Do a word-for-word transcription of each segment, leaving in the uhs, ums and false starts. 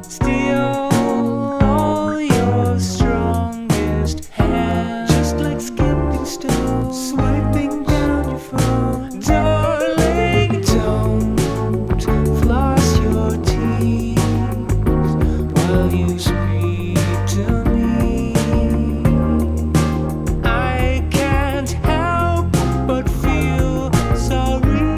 Steal all your strongest hands, just like skipping stones, swiping down your phone. Darling, don't floss your teeth while you speak to me. I can't help but feel sorry.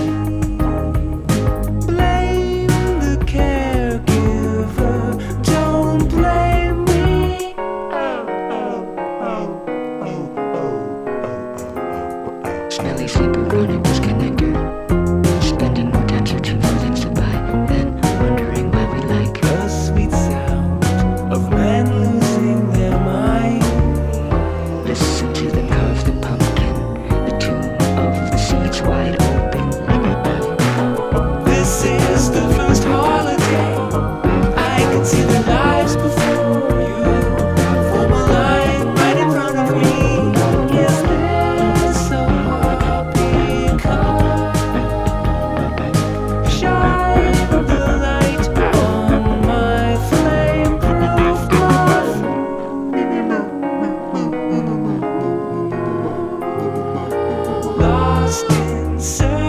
Blame the caregiver, don't blame me. Oh, oh, oh, oh, oh, oh. Smelly sleeper, chronic disconnector. Spending more time searching for things to buy than wondering why we like The sweet sound of men losing their mind. Listen to the car of the pumpkin, the tomb of the seeds wide open. This is the first holiday. I can see the lives before you. Form a line right in front of me. Is this a happy car? Shine the light on my flame-proof muff. Lost in search